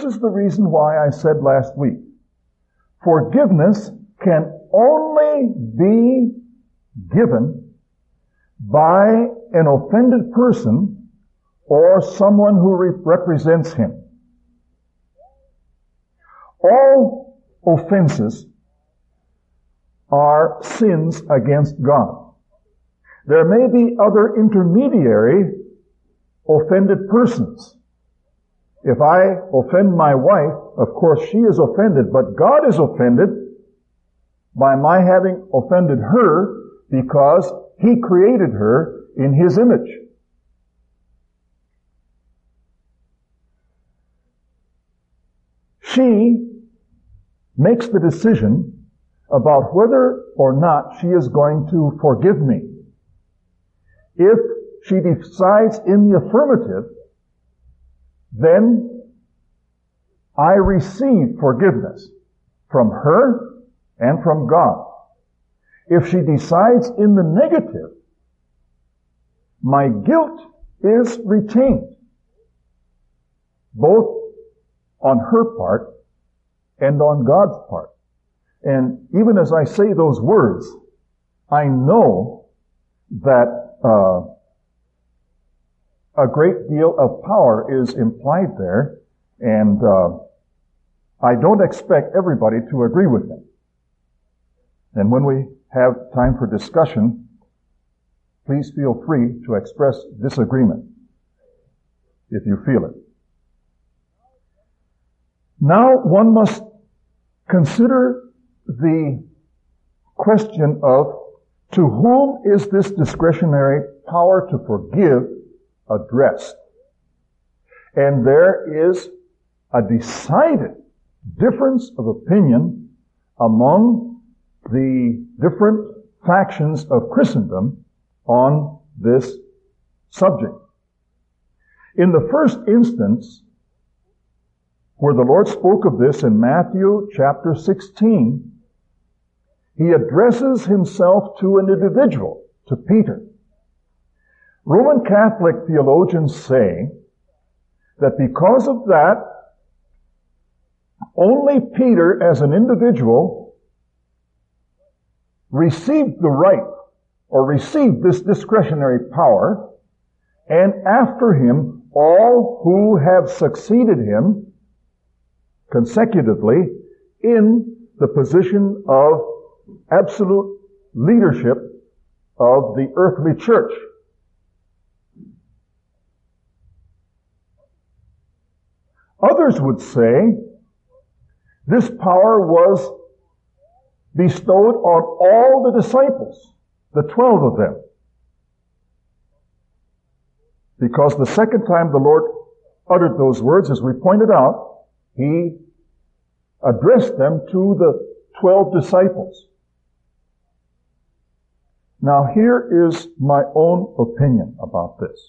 is the reason why I said last week, forgiveness can only be given by an offended person or someone who represents him. All offenses are sins against God. There may be other intermediary offended persons. If I offend my wife, of course she is offended, but God is offended by my having offended her because He created her in His image. She makes the decision about whether or not she is going to forgive me. If she decides in the affirmative, then I receive forgiveness from her and from God. If she decides in the negative, my guilt is retained, both on her part and on God's part. And even as I say those words, I know that a great deal of power is implied there, and I don't expect everybody to agree with me. And when we have time for discussion, please feel free to express disagreement if you feel it. Now one must consider the question of to whom is this discretionary power to forgive addressed? And there is a decided difference of opinion among the different factions of Christendom on this subject. In the first instance, where the Lord spoke of this in Matthew chapter 16, He addresses Himself to an individual, to Peter. Roman Catholic theologians say that because of that, only Peter as an individual received the right or received this discretionary power, and after him, all who have succeeded him consecutively in the position of absolute leadership of the earthly church. Others would say this power was bestowed on all the disciples, the 12 of them. Because the second time the Lord uttered those words, as we pointed out, He addressed them to the 12 disciples. Now here is my own opinion about this.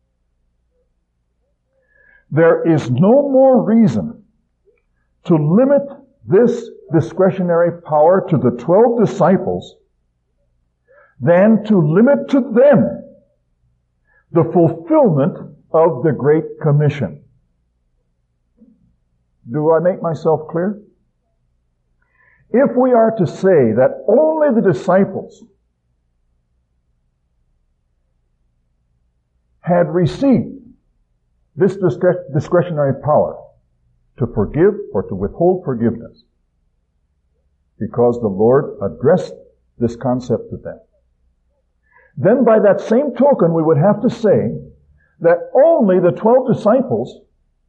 There is no more reason to limit this discretionary power to the 12 disciples than to limit to them the fulfillment of the Great Commission. Do I make myself clear? If we are to say that only the disciples had received this discretionary power to forgive or to withhold forgiveness, because the Lord addressed this concept to them, then by that same token we would have to say that only the 12 disciples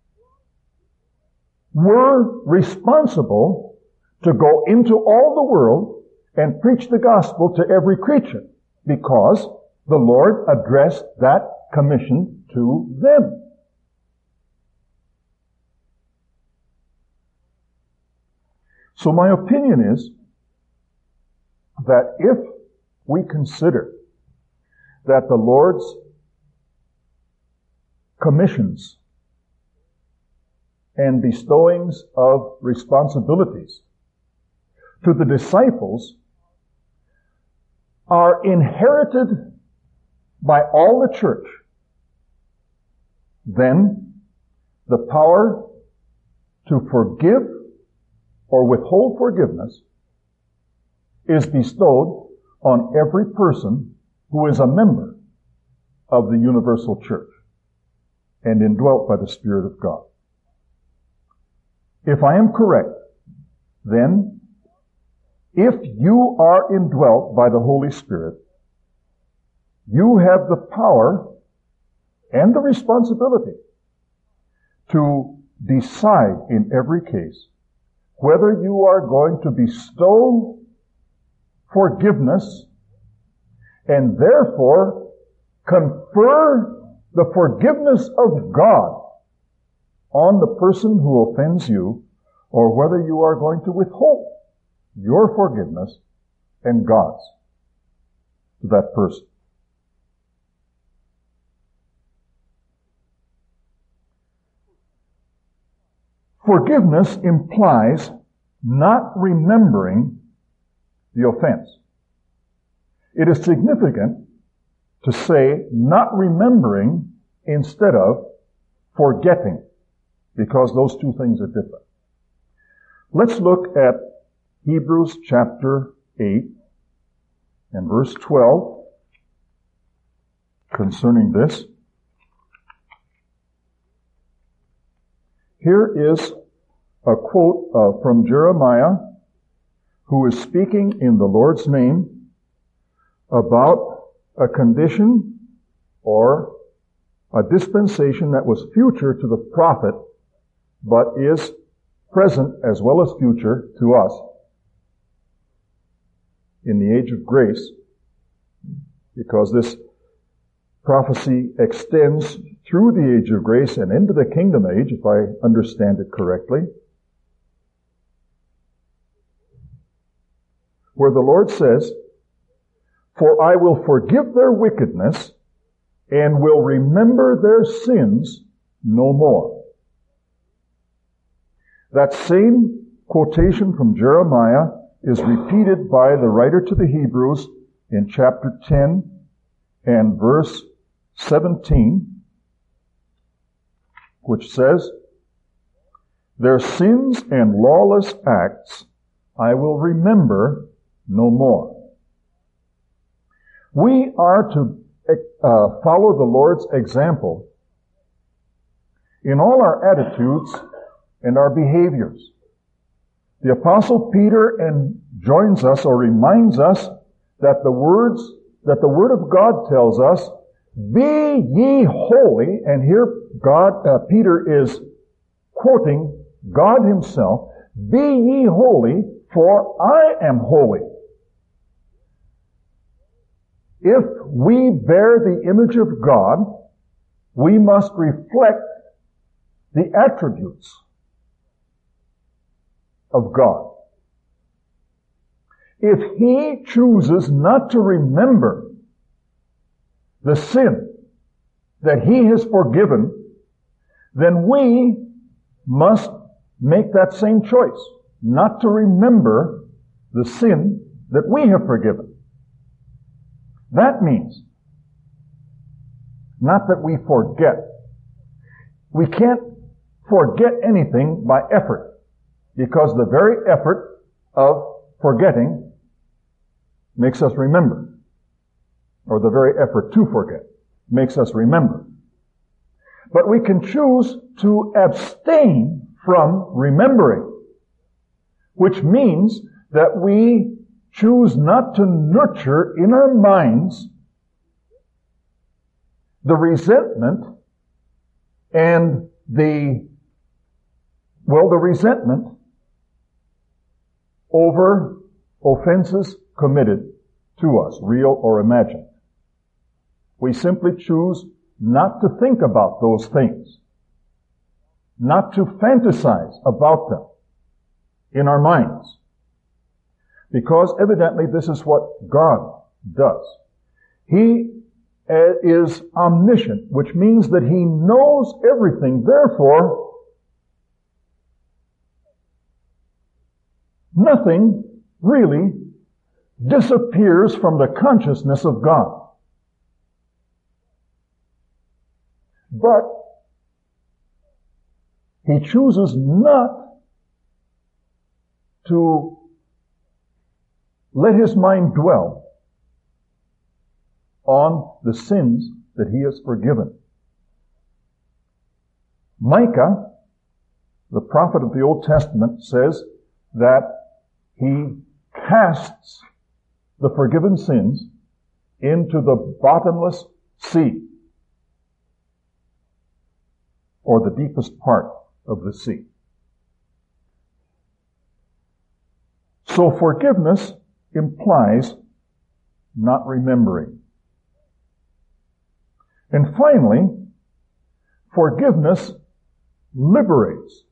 were responsible to go into all the world and preach the gospel to every creature, because the Lord addressed that commission to them. So my opinion is that if we consider that the Lord's commissions and bestowings of responsibilities to the disciples are inherited by all the church, then the power to forgive or withhold forgiveness is bestowed on every person who is a member of the universal church and indwelt by the Spirit of God. If I am correct, then if you are indwelt by the Holy Spirit, you have the power and the responsibility to decide in every case whether you are going to bestow forgiveness and therefore confer the forgiveness of God on the person who offends you, or whether you are going to withhold your forgiveness and God's to that person. Forgiveness implies not remembering the offense. It is significant to say not remembering instead of forgetting, because those two things are different. Let's look at Hebrews chapter 8 and verse 12 concerning this. Here is a quote from Jeremiah, who is speaking in the Lord's name about a condition or a dispensation that was future to the prophet, but is present as well as future to us in the age of grace, because this prophecy extends through the age of grace and into the kingdom age, if I understand it correctly, where the Lord says, "For I will forgive their wickedness and will remember their sins no more." That same quotation from Jeremiah is repeated by the writer to the Hebrews in chapter 10 and verse 17, which says, "Their sins and lawless acts I will remember no more." We are to follow the Lord's example in all our attitudes and our behaviors. The Apostle Peter joins us or reminds us that the Word of God tells us, "Be ye holy," and here Peter is quoting God himself, "Be ye holy, for I am holy." If we bear the image of God, we must reflect the attributes of God. If He chooses not to remember the sin that He has forgiven, then we must make that same choice, not to remember the sin that we have forgiven. That means not that we forget. We can't forget anything by effort, because the very effort of forgetting makes us remember, or the very effort to forget makes us remember. But we can choose to abstain from remembering, which means that we choose not to nurture in our minds the resentment and the resentment over offenses committed to us, real or imagined. We simply choose not to think about those things, not to fantasize about them in our minds, because evidently this is what God does. He is omniscient, which means that He knows everything. Therefore, nothing really disappears from the consciousness of God. But he chooses not to let his mind dwell on the sins that he has forgiven. Micah, the prophet of the Old Testament, says that he casts the forgiven sins into the bottomless sea, or the deepest part of the sea. So forgiveness implies not remembering. And finally, forgiveness liberates.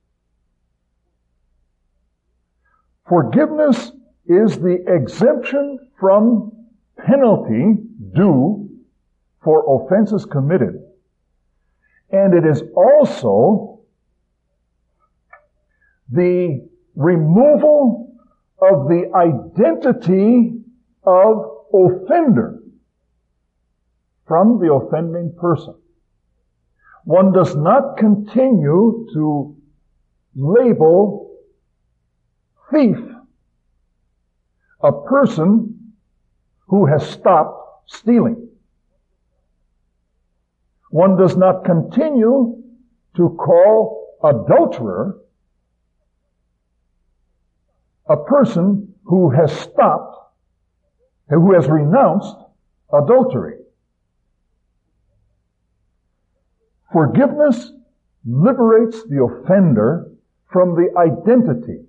Forgiveness is the exemption from penalty due for offenses committed. And it is also the removal of the identity of offender from the offending person. One does not continue to label thief a person who has stopped stealing. One does not continue to call adulterer a person who has stopped, who has renounced adultery. Forgiveness liberates the offender from the identity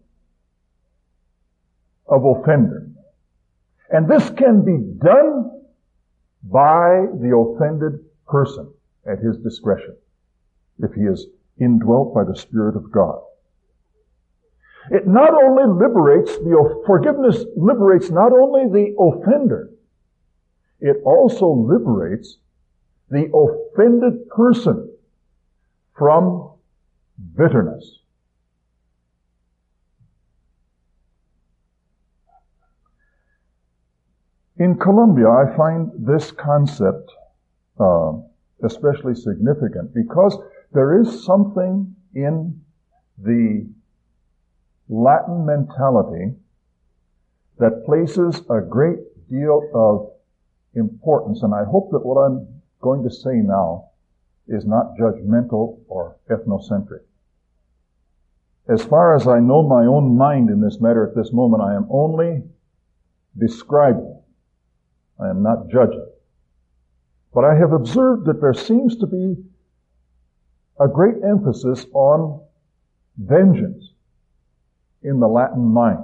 of offender. And this can be done by the offended person at his discretion, if he is indwelt by the Spirit of God. It not only liberates forgiveness liberates not only the offender, it also liberates the offended person from bitterness. In Colombia, I find this concept especially significant because there is something in the Latin mentality that places a great deal of importance, and I hope that what I'm going to say now is not judgmental or ethnocentric. As far as I know my own mind in this matter at this moment, I am only describing. I am not judging. But I have observed that there seems to be a great emphasis on vengeance in the Latin mind.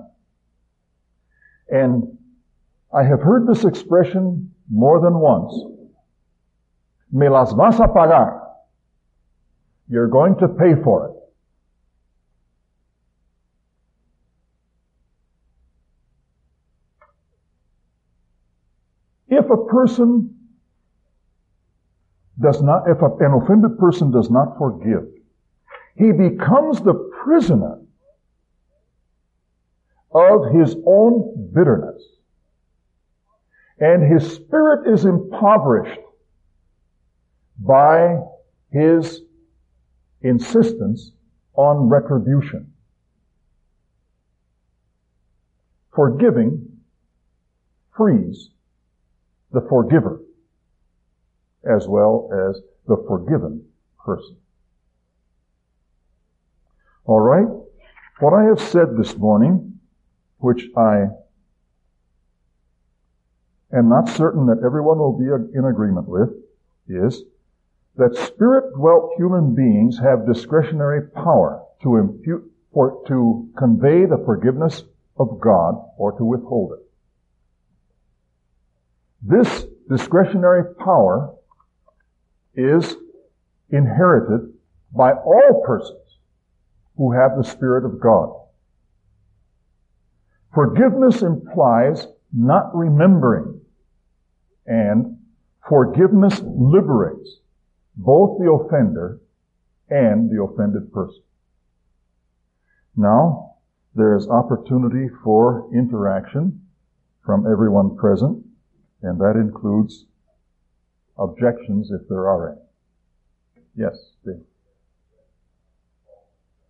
And I have heard this expression more than once. Me las vas a pagar. You're going to pay for it. If an offended person does not forgive, he becomes the prisoner of his own bitterness. And his spirit is impoverished by his insistence on retribution. Forgiving frees the forgiver as well as the forgiven person. All right? What I have said this morning, which I am not certain that everyone will be in agreement with, is that spirit-dwelt human beings have discretionary power to impute or to convey the forgiveness of God or to withhold it. This discretionary power is inherited by all persons who have the Spirit of God. Forgiveness implies not remembering, and forgiveness liberates both the offender and the offended person. Now, there is opportunity for interaction from everyone present, and that includes objections if there are any. Yes, Dave.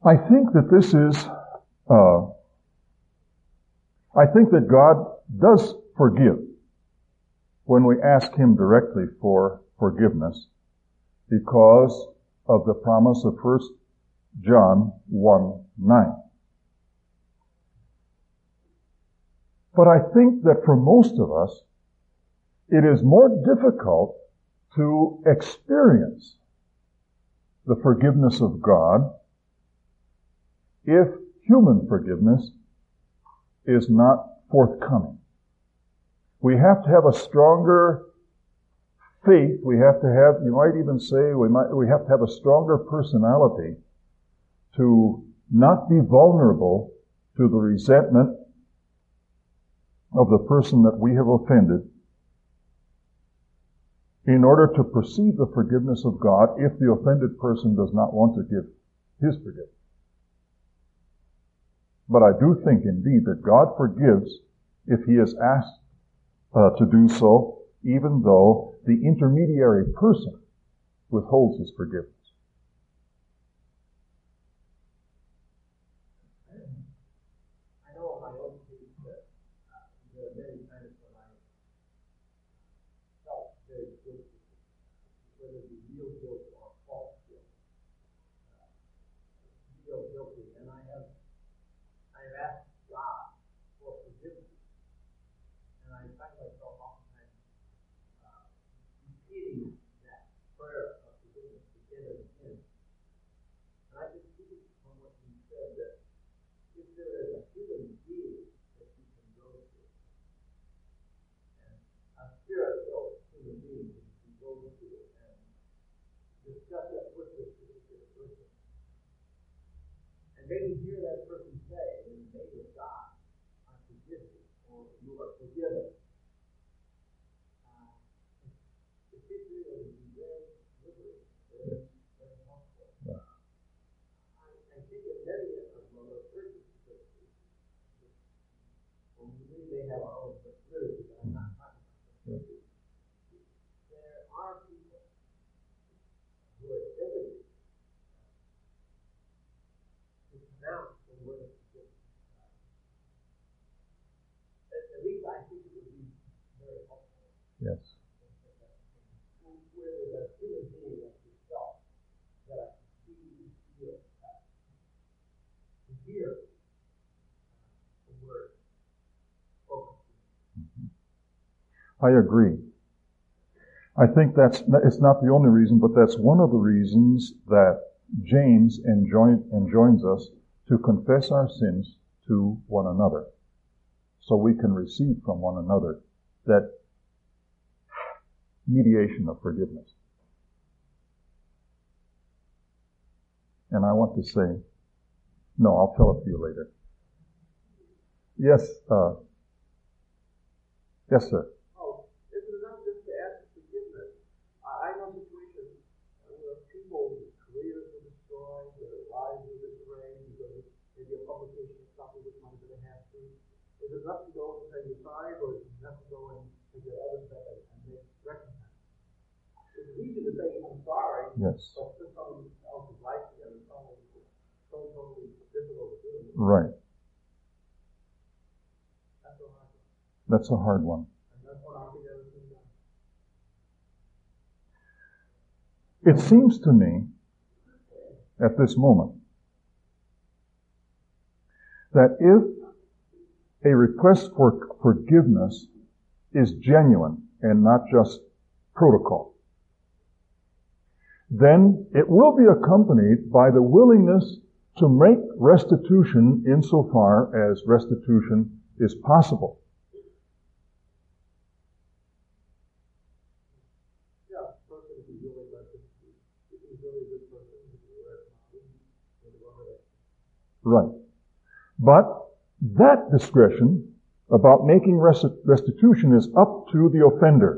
I think that I think that God does forgive when we ask Him directly for forgiveness because of the promise of 1 John 1:9. But I think that for most of us, it is more difficult to experience the forgiveness of God if human forgiveness is not forthcoming. We have to have a stronger faith. We have to have, you might even say, we have to have a stronger personality to not be vulnerable to the resentment of the person that we have offended in order to perceive the forgiveness of God if the offended person does not want to give his forgiveness. But I do think indeed that God forgives if He is asked to do so, even though the intermediary person withholds his forgiveness. I know my own case that there are many times when I felt very guilty, whether it be real guilt or false guilt, real guilty, and I have asked God for forgiveness, and I find myself oftentimes repeating that prayer of forgiveness again and again. And I just see from what you said that if there is a human being that you can go to, and a spirit-filled human being that you can go to and discuss it with this particular person, and maybe hear that person say, in the name of God, I forgive you, or you are forgiven. It seems to me that it would be very liberating, very helpful. Yeah. I think that many of our persons, well, we may have our own experience, but I'm not talking about that. There are people who are ability to pronounce the word of forgiveness. At least I think it would be very helpful. Yes. Where there's a human being like yourself that I can see, feel, touch, to hear the word spoken. I agree. I think it's not the only reason, but that's one of the reasons that James enjoins us to confess our sins to one another, so we can receive from one another that mediation of forgiveness. And I want to say, no, I'll tell it to you later. Yes, yes, sir. Oh, is it enough just to ask for forgiveness? I know situations where people's careers are destroyed, their lives are disarranged because maybe a publication of something that might have been a half truth. Is it enough to go and say you're sorry, or is it enough to go and to get other stuff and make recompense? It's easy to say I'm sorry, Yes. but put someone else's life together, someone so totally difficult to do. Right. That's a hard one. That's a hard one. And that's what I think everything done. It seems to me, at this moment, that if a request for forgiveness is genuine and not just protocol, then it will be accompanied by the willingness to make restitution insofar as restitution is possible. Yeah, the person is really if he's really a good person, Right. But that discretion about making restitution is up to the offender.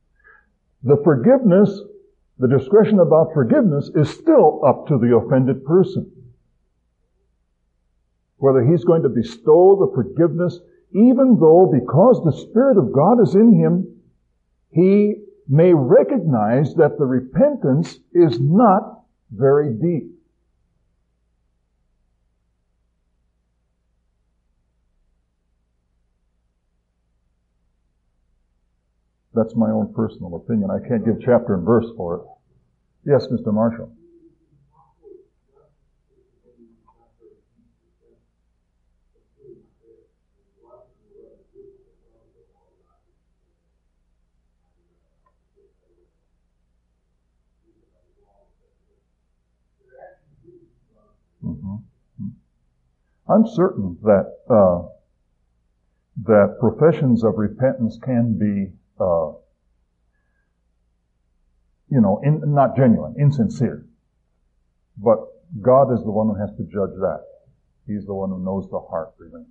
The discretion about forgiveness is still up to the offended person. Whether he's going to bestow the forgiveness, even though because the Spirit of God is in him, he may recognize that the repentance is not very deep. That's my own personal opinion. I can't give chapter and verse for it. Yes, Mr. Marshall. I'm certain that that professions of repentance can be, not genuine, insincere. But God is the one who has to judge that. He's the one who knows the heart, really.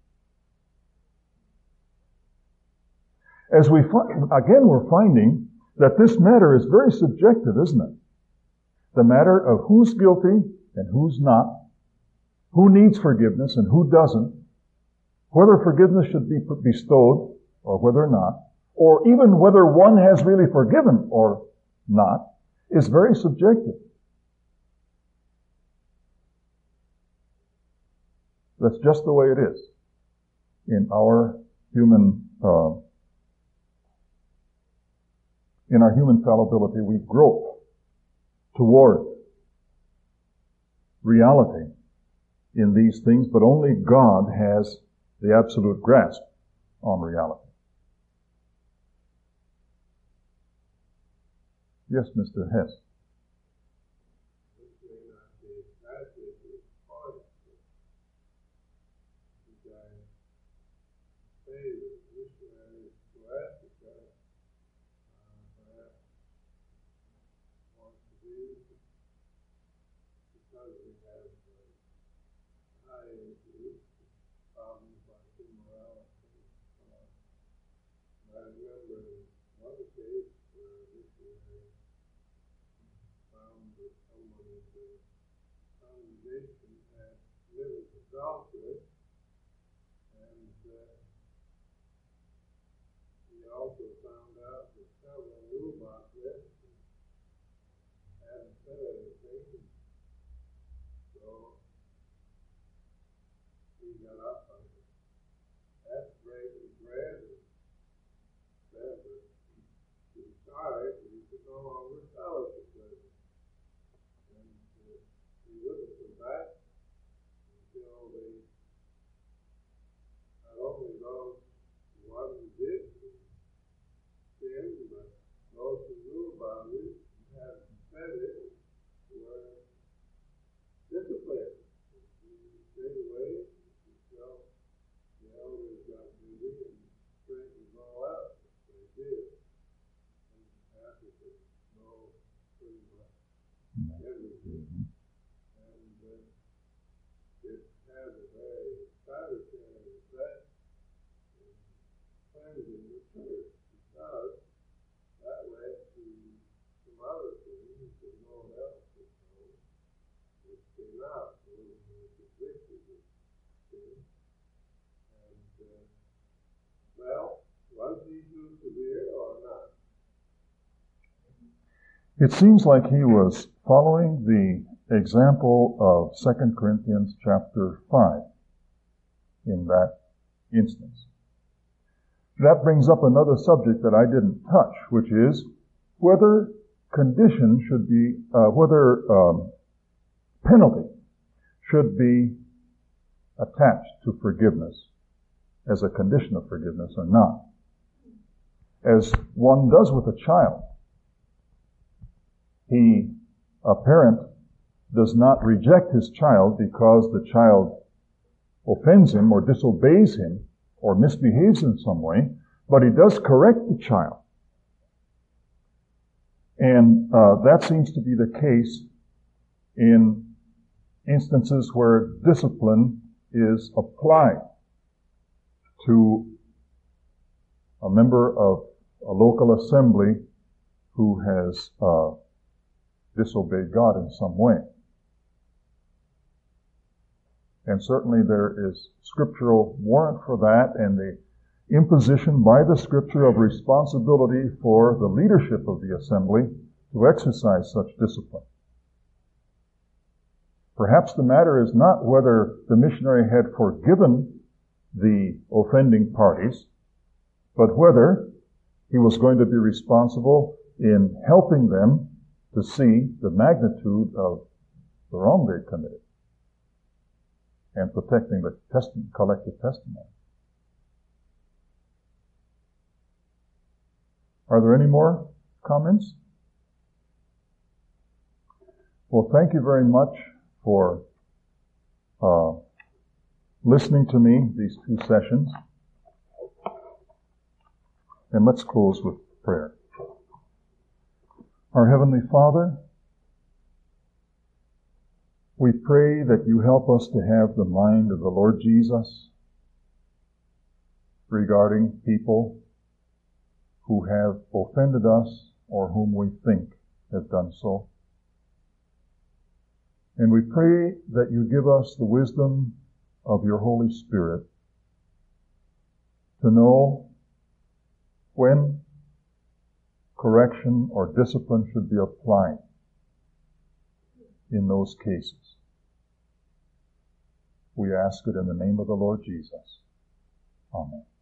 As we're finding that this matter is very subjective, isn't it? The matter of who's guilty and who's not, who needs forgiveness and who doesn't, whether forgiveness should be bestowed or whether not, or even whether one has really forgiven or not, is very subjective. That's just the way it is in our human fallibility. We grope toward reality in these things, but only God has the absolute grasp on reality. Yes, Mr. Hess. It seems like he was following the example of 2 Corinthians chapter 5 in that instance. That brings up another subject that I didn't touch, which is whether condition should be, whether penalty should be attached to forgiveness as a condition of forgiveness or not. As one does with a child. A parent does not reject his child because the child offends him or disobeys him or misbehaves in some way, but he does correct the child. And that seems to be the case in instances where discipline is applied to a member of a local assembly who has disobeyed God in some way. And certainly there is scriptural warrant for that, and the imposition by the Scripture of responsibility for the leadership of the assembly to exercise such discipline. Perhaps the matter is not whether the missionary had forgiven the offending parties, but whether He was going to be responsible in helping them to see the magnitude of the wrong they committed and protecting the collective testimony. Are there any more comments? Well, thank you very much for listening to me these 2 sessions. And let's close with prayer. Our Heavenly Father, we pray that you help us to have the mind of the Lord Jesus regarding people who have offended us or whom we think have done so. And we pray that you give us the wisdom of your Holy Spirit to know when correction or discipline should be applied in those cases. We ask it in the name of the Lord Jesus. Amen.